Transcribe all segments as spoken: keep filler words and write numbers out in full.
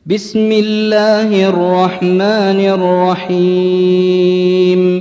بسم الله الرحمن الرحيم.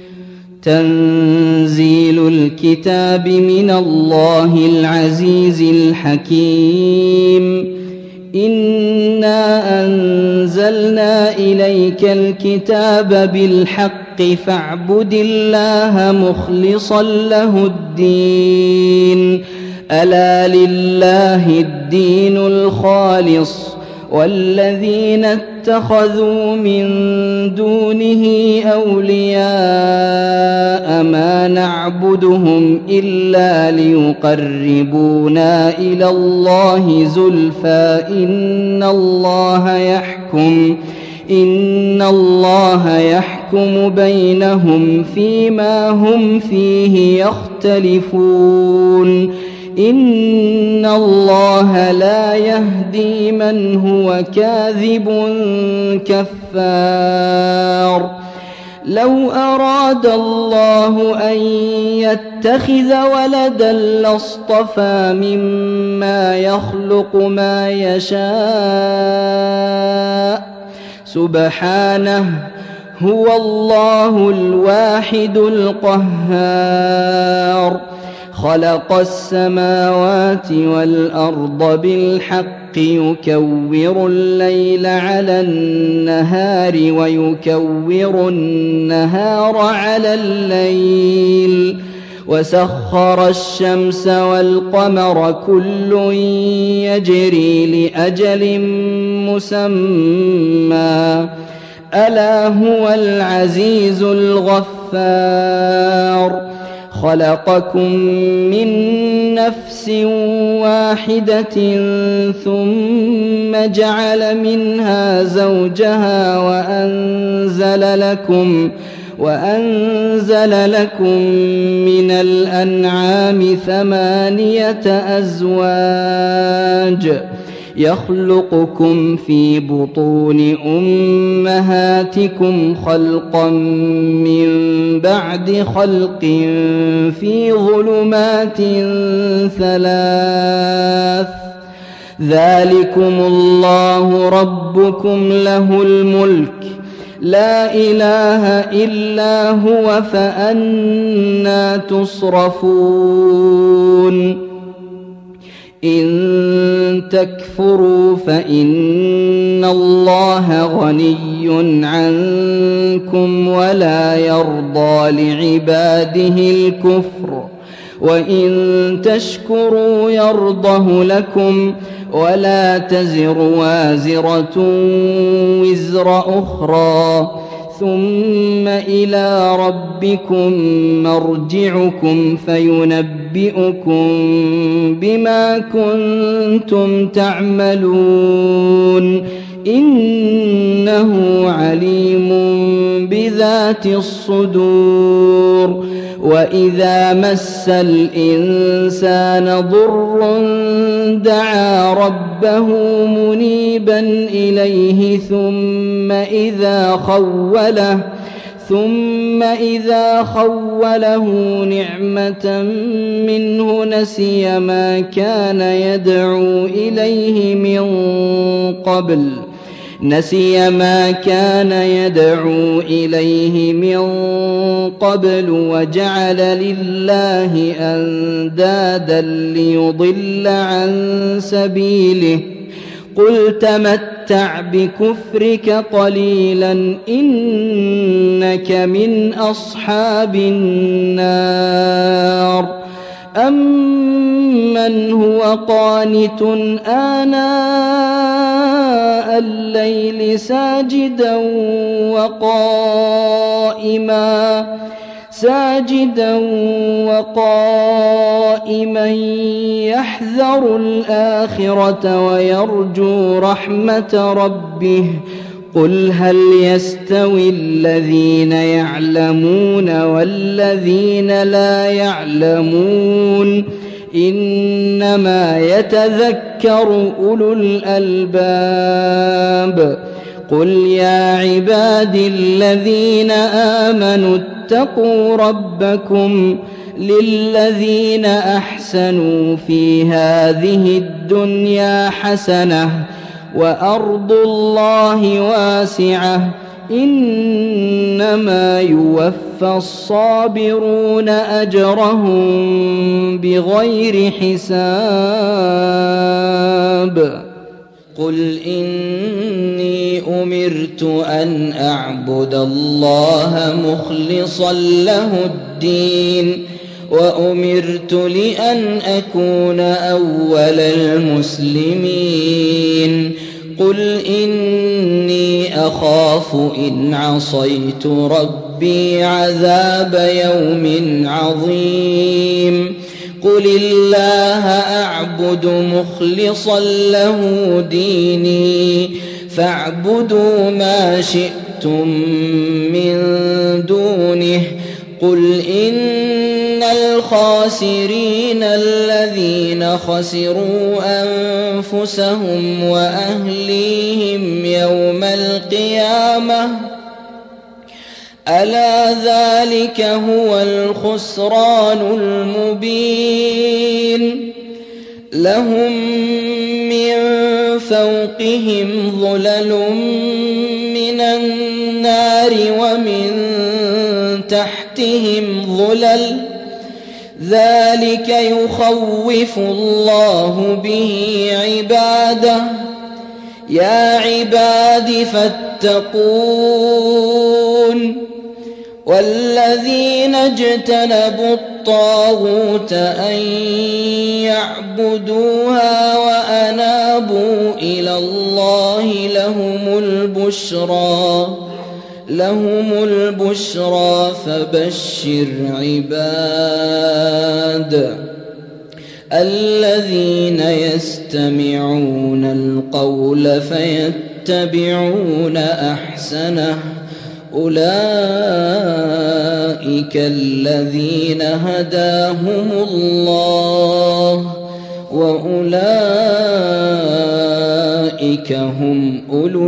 تنزيل الكتاب من الله العزيز الحكيم. إنا أنزلنا إليك الكتاب بالحق فاعبد الله مخلصا له الدين. ألا لله الدين الخالص والذين اتخذوا من دونه أولياء ما نعبدهم إلا ليقربونا إلى الله زلفى إن الله يحكم إن الله يحكم بينهم فيما هم فيه يختلفون. إن الله لا يهدي من هو كاذب كفار. لو أراد الله أن يتخذ ولدا لاصطفى مما يخلق ما يشاء سبحانه هو الله الواحد القهار. خلق السماوات والأرض بالحق يكور الليل على النهار ويكور النهار على الليل وسخر الشمس والقمر كل يجري لأجل مسمى ألا هو العزيز الغفار. خلقكم من نفس واحدة ثم جعل منها زوجها وأنزل لكم وأنزل لكم من الأنعام ثمانية أزواج يخلقكم في بطون أمهاتكم خلقا من بعد خلق في ظلمات ثلاث ذلكم الله ربكم له الملك لا إله إلا هو فأنى تصرفون. إن تكفروا فإن الله غني عنكم ولا يرضى لعباده الكفر وإن تشكروا يرضه لكم ولا تزر وازرة وزر أخرى ثم إلى ربكم مرجعكم فينبئكم بما كنتم تعملون. إنه عليم بذات الصدور. وإذا مس الإنسان ضر دعا ربه منيبا إليه ثم إذا خوله ثم إذا خوله نعمة منه نسي ما كان يدعو إليه من قبل نسي ما كان يدعو إليه من قبل وجعل لله أندادا ليضل عن سبيله. قل تمتع بكفرك قليلا إنك من أصحاب النار. أمن هو قانت آناء الليل ساجدا وقائما ساجدا وقائما يحذر الآخرة ويرجو رحمة ربه. قل هل يستوي الذين يعلمون والذين لا يعلمون إنما يتذكر أولو الألباب. قل يا عبادي الذين آمنوا اتقوا ربكم للذين أحسنوا في هذه الدنيا حسنة وأرض الله واسعة إنما يوفى الصابرون أجرهم بغير حساب قل إني أمرت أن أعبد الله مخلصا له الدين وأمرت لأن أكون أول المسلمين قل إني أخاف إن عصيت ربي عذاب يوم عظيم قل الله أعبد مخلصا له ديني فاعبدوا ما شئتم من دونه قل إن الخاسرين الذين خسروا أنفسهم وأهليهم يوم القيامة ألا ذلك هو الخسران المبين لهم من فوقهم ظلل من النار ومن تحتهم ظلل ذلك يخوف الله به عباده يا عباد فاتقون والذين اجتنبوا الطاغوت أن يعبدوها وأنابوا إلى الله لهم البشرى لهم البشرى فبشر عباد الذين يستمعون القول فيتبعون أحسنه أولئك الذين هداهم الله وأولئك هم أولو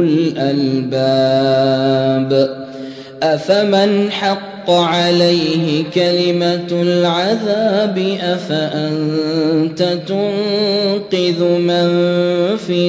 الألباب أفمن حق عليه كلمة العذاب أفأنت تنقذ من في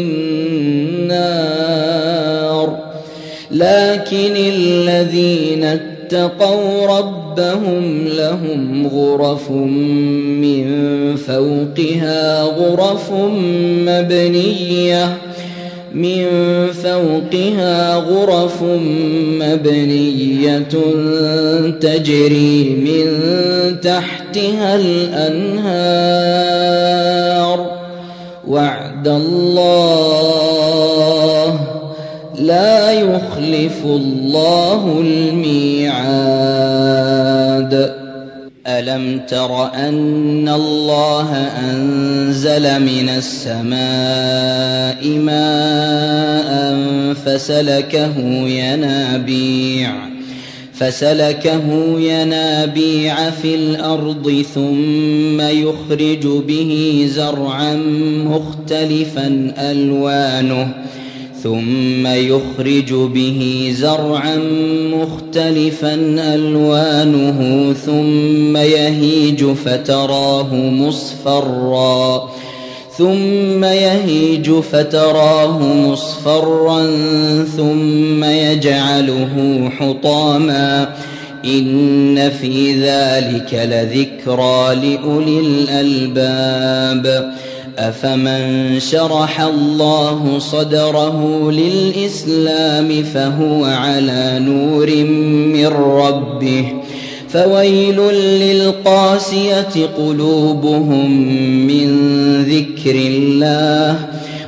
النار لكن الذين اتقوا ربهم لهم غرف من فوقها غرف مبنية من فوقها غرف مبنية تجري من تحتها الأنهار وعد الله لا يخلف الله الميعاد ألم تر أن الله أنزل من السماء ماء فسلكه ينابيع فسلكه ينابيع في الأرض ثم يخرج به زرعا مختلفا ألوانه ثم يخرج به زرعا مختلفا ألوانه ثم يهيج فتراه مصفرا ثم يهيج فتراه مصفرا ثم يجعله حطاما إن في ذلك لذكرى لأولي الألباب أفمن شرح الله صدره للإسلام فهو على نور من ربه فويل للقاسية قلوبهم من ذكر الله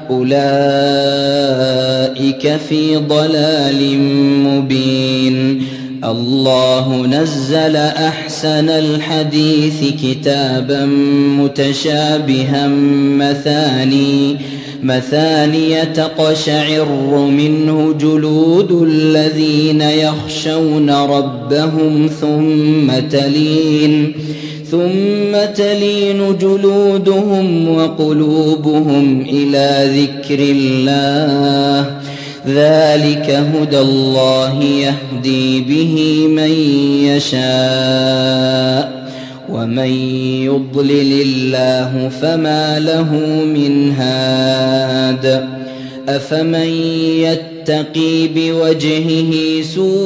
أولئك في ضلال مبين الله نزل أحسن الحديث كتابا متشابها مثاني مثانية تقشعر منه جلود الذين يخشون ربهم ثم تلين ثم تلين جلودهم وقلوبهم إلى ذكر الله ذلك هدى الله يهدي به من يشاء ومن يضلل الله فما له من هاد أفمن يتقي بوجهه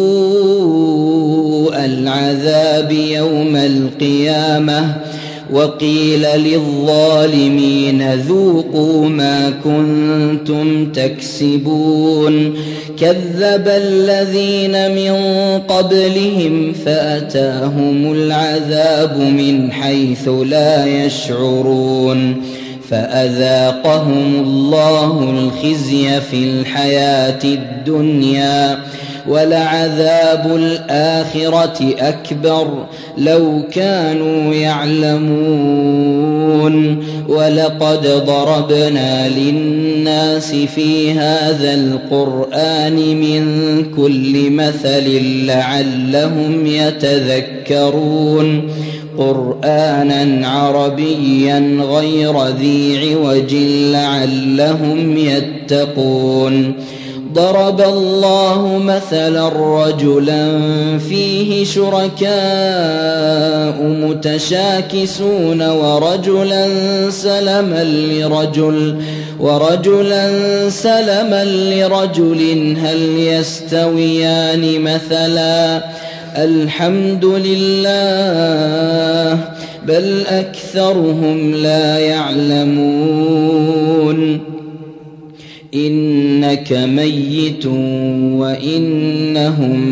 سوء العذاب يوم القيامة وقيل للظالمين ذوقوا ما كنتم تكسبون كذب الذين من قبلهم فأتاهم العذاب من حيث لا يشعرون فأذاقهم الله الخزي في الحياة الدنيا ولعذاب الآخرة أكبر لو كانوا يعلمون ولقد ضربنا للناس في هذا القرآن من كل مثل لعلهم يتذكرون قرآنا عربيا غير ذي عوج لعلهم يتقون ضرب الله مثلا رجلا فيه شركاء متشاكسون ورجلا سلما لرجل ورجلا سلما لرجل هل يستويان مثلا الحمد لله بل أكثرهم لا يعلمون إنك ميت وإنهم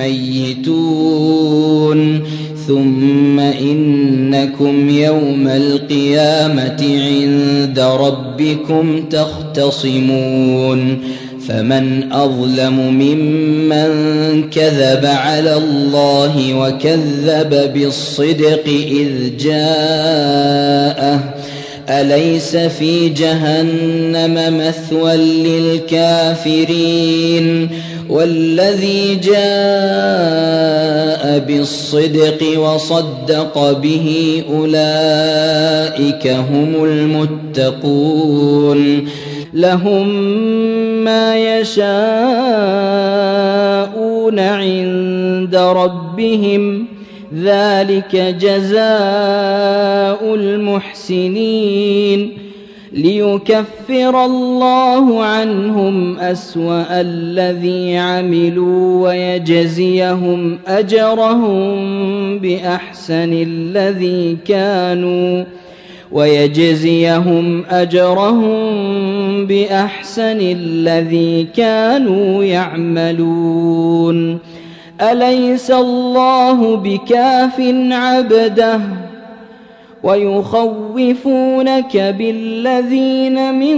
ميتون ثم إنكم يوم القيامة عند ربكم تختصمون فمن أظلم ممن كذب على الله وكذب بالصدق إذ جاءه أليس في جهنم مثوى للكافرين والذي جاء بالصدق وصدق به أولئك هم المتقون لهم ما يشاءون عند ربهم ذلك جزاء المحسنين ليكفر الله عنهم أسوأ الذي عملوا ويجزيهم أجرهم بأحسن الذي كانوا ويجزيهم أجرهم بأحسن الذي كانوا يعملون أليس الله بكاف عبده ويخوفونك بالذين من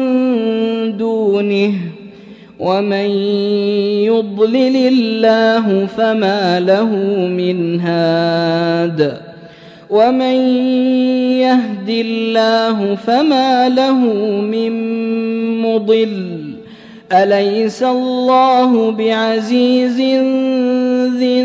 دونه ومن يضلل الله فما له من هاد ومن يهد الله فما له من مضل أليس الله بعزيز ذي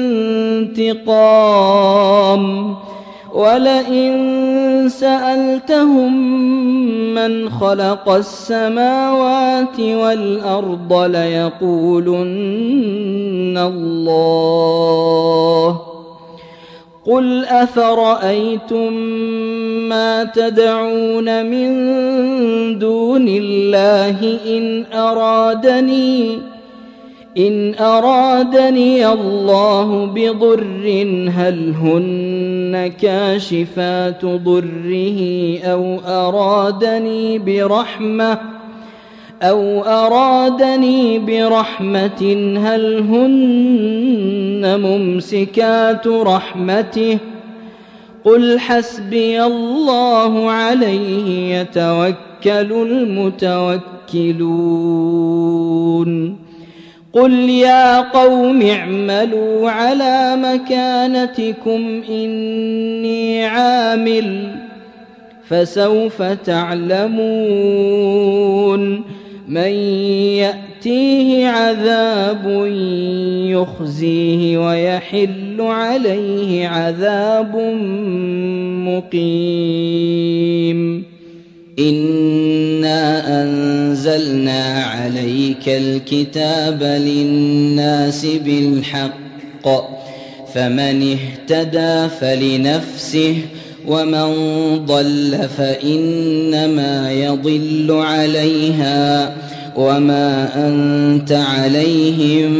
انتقام ولئن سألتهم من خلق السماوات والأرض ليقولن الله قل أفرأيتم ما تدعون من دون الله إن أرادني إن أرادني الله بضر هل هن كاشفات ضره أو أرادني برحمة أو أرادني برحمة هل هن ممسكات رحمته قل حسبي الله عليه يتوكل المتوكلون قل يا قوم اعملوا على مكانتكم إني عامل فسوف تعلمون من يأتيه عذاب يخزيه ويحل عليه عذاب مقيم إنا أنزلنا عليك الكتاب للناس بالحق فمن اهتدى فلنفسه ومن ضل فإنما يضل عليها وما أنت عليهم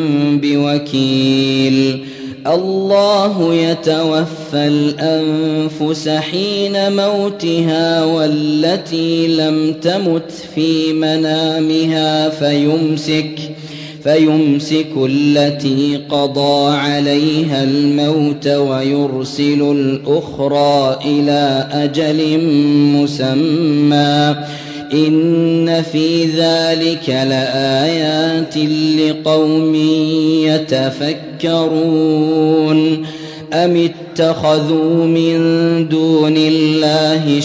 بوكيل الله يتوفى الأنفس حين موتها والتي لم تمت في منامها فيمسك فيمسك التي قضى عليها الموت ويرسل الأخرى إلى أجل مسمى إن في ذلك لآيات لقوم يتفكرون أم اتخذوا من دون الله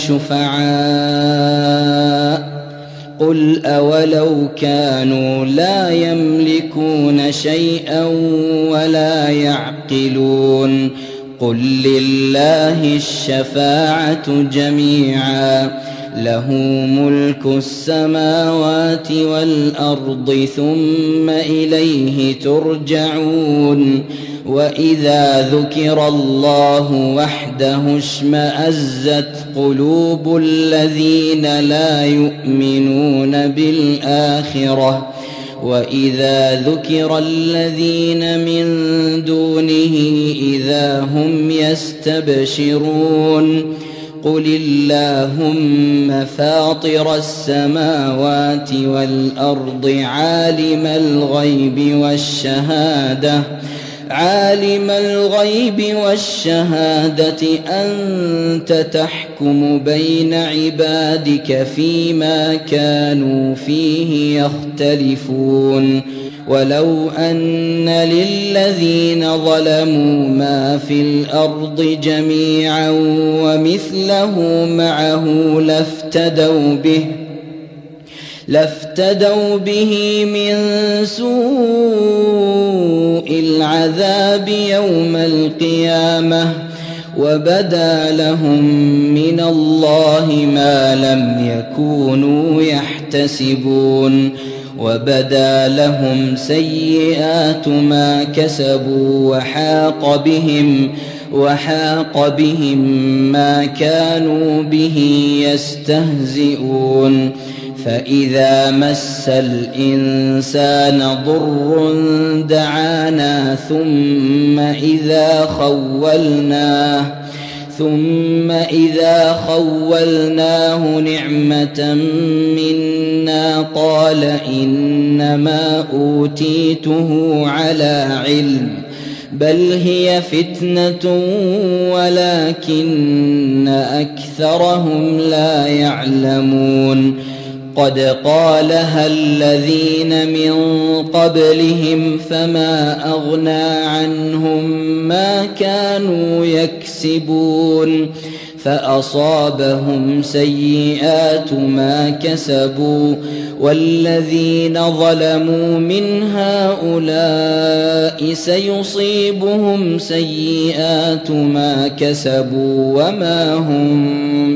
شفعاء قل أولو كانوا لا يملكون شيئا ولا يعقلون قل لله الشفاعة جميعا له ملك السماوات والأرض ثم إليه ترجعون وإذا ذكر الله وحده اشمأزت قلوب الذين لا يؤمنون بالآخرة وإذا ذكر الذين من دونه إذا هم يستبشرون قل اللهم فاطر السماوات والأرض عالم الغيب والشهادة عالم الغيب والشهادة أنت تحكم بين عبادك فيما كانوا فيه يختلفون ولو أن للذين ظلموا ما في الأرض جميعا ومثله معه لافتدوا به لافتدوا به من سوء العذاب يوم القيامة وبدا لهم من الله ما لم يكونوا يحتسبون وبدا لهم سيئات ما كسبوا وحاق بهم وحاق بهم ما كانوا به يستهزئون فإذا مس الإنسان ضر دعانا ثم إذا خولناه ثم إذا خولناه نعمة منا قال إنما أوتيته على علم بل هي فتنة ولكن أكثرهم لا يعلمون قد قالها الذين من قبلهم فما أغنى عنهم ما كانوا يكسبون فأصابهم سيئات ما كسبوا والذين ظلموا من هؤلاء سيصيبهم سيئات ما كسبوا وما هم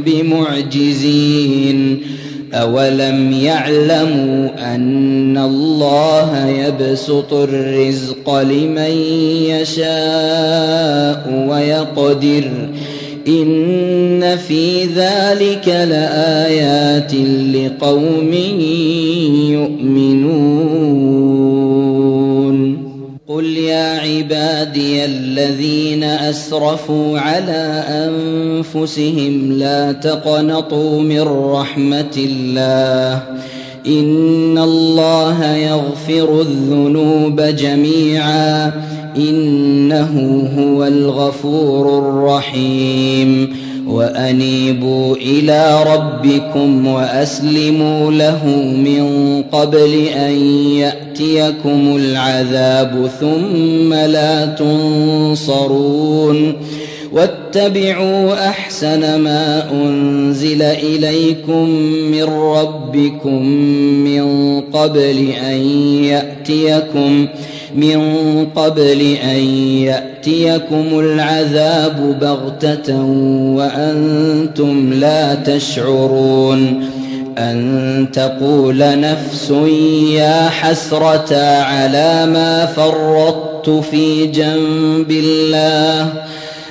بمعجزين أولم يعلموا أن الله يبسط الرزق لمن يشاء ويقدر إن في ذلك لآيات لقوم يؤمنون قل يا عبادي الذين أسرفوا على أنفسهم لا تقنطوا من رحمة الله إن الله يغفر الذنوب جميعا إنه هو الغفور الرحيم وأنيبوا إلى ربكم وأسلموا له من قبل أن يأتيكم العذاب ثم لا تنصرون واتبعوا أحسن ما أنزل إليكم من ربكم من قبل أن يأتيكم من قبل أن يأتيكم العذاب بغتة وأنتم لا تشعرون أن تقول نفس يا حسرة على ما فرطت في جنب الله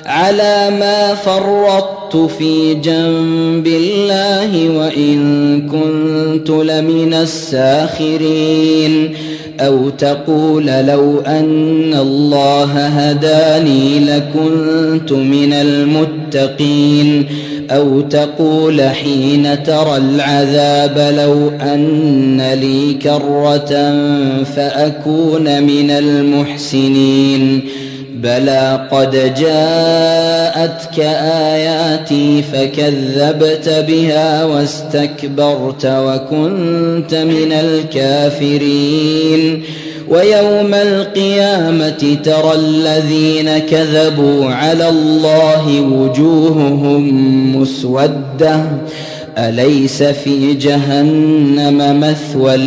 على ما فرطت في جنب الله وإن كنت لمن الساخرين أو تقول لو أن الله هداني لكنت من المتقين أو تقول حين ترى العذاب لو أن لي كرة فأكون من المحسنين بلى قد جاءتك آياتي فكذبت بها واستكبرت وكنت من الكافرين ويوم القيامة ترى الذين كذبوا على الله وجوههم مسودة أليس في جهنم مثوى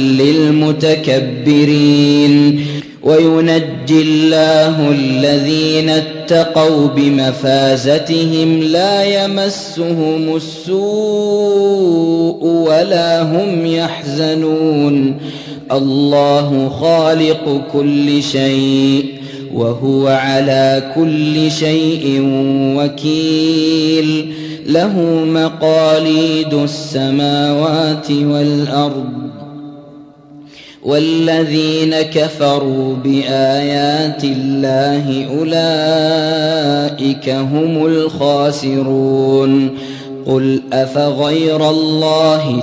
للمتكبرين وينجي الله الذين اتقوا بمفازتهم لا يمسهم السوء ولا هم يحزنون الله خالق كل شيء وهو على كل شيء وكيل له مقاليد السماوات والأرض والذين كفروا بآيات الله أولئك هم الخاسرون قل أفغير الله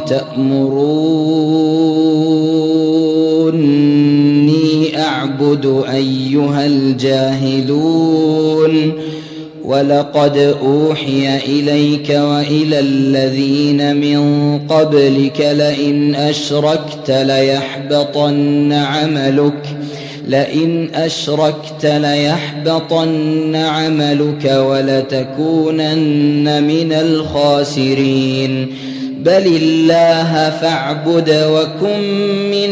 تأمروني أعبد أيها الجاهلون ولقد أوحي إليك وإلى الذين من قبلك لئن أشركت ليحبطن عملك لئن أشركت ليحبطن عملك ولتكونن من الخاسرين بل الله فاعبد وكن من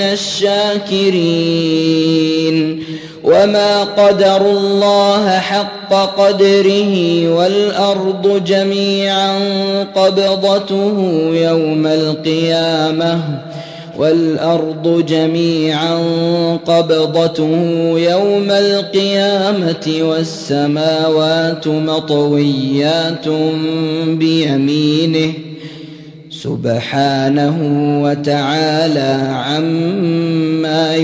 الشاكرين وما قدروا الله حق قدره والأرض جميعا قبضته يوم القيامة والأرض جميعا قبضته يوم القيامة والسماوات مطويات بيمينه سبحانه وتعالى عما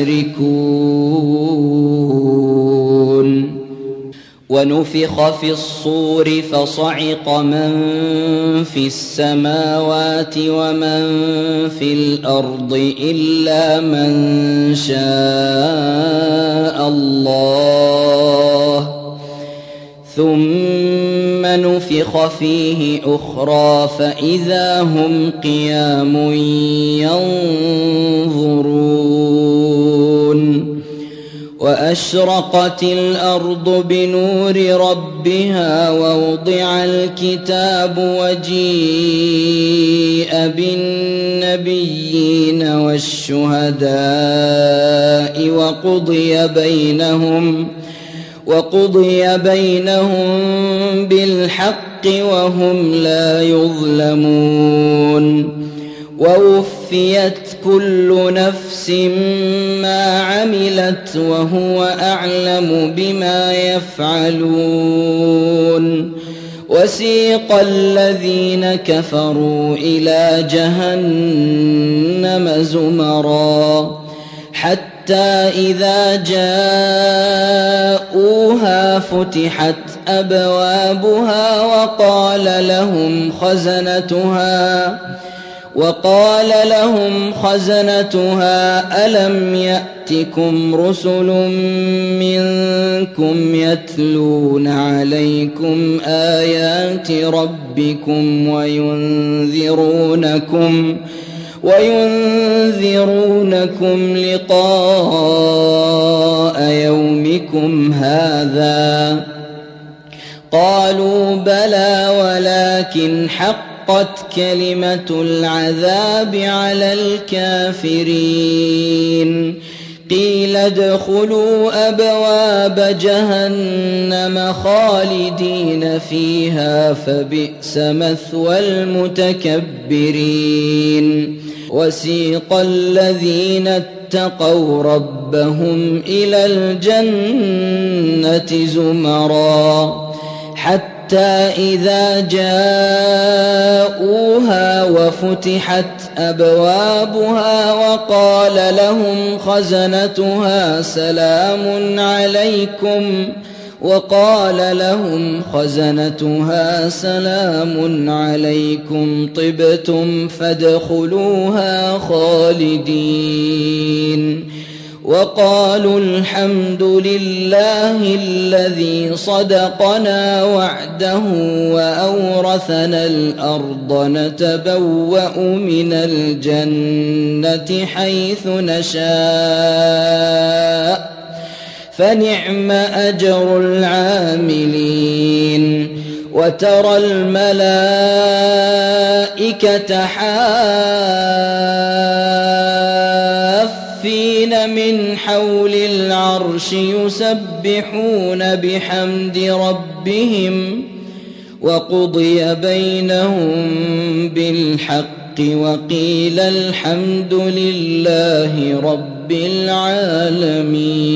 يشركون ونفخ في الصور فصعق من في السماوات ومن في الأرض إلا من شاء الله ثم نفخ فيه أخرى فإذا هم قيام ينظرون وأشرقت الأرض بنور ربها ووضع الكتاب وجيء بالنبيين والشهداء وقضي بينهم وقضي بينهم بالحق وهم لا يظلمون ووفيت كل نفس ما عملت وهو أعلم بما يفعلون وسيق الذين كفروا إلى جهنم زمرا حتى إذا جاءوها فتحت أبوابها وقال لهم خزنتها وقال لهم خزنتها ألم يأتكم رسل منكم يتلون عليكم آيات ربكم وينذرونكم وينذرونكم لقاء يومكم هذا قالوا بلى ولكن حقت كلمة العذاب على الكافرين قيل ادخلوا أبواب جهنم خالدين فيها فبئس مثوى المتكبرين وسيق الذين اتقوا ربهم إلى الجنة زمرا حتى إذا جاءوها وفتحت أبوابها وقال لهم خزنتها سلام عليكم وقال لهم خزنتها سلام عليكم طبتم فادخلوها خالدين وقالوا الحمد لله الذي صدقنا وعده وأورثنا الأرض نتبوأ من الجنة حيث نشاء فنعم أجر العاملين وترى الملائكة حافين من حول العرش يسبحون بحمد ربهم وقضي بينهم بالحق وقيل الحمد لله رب العالمين.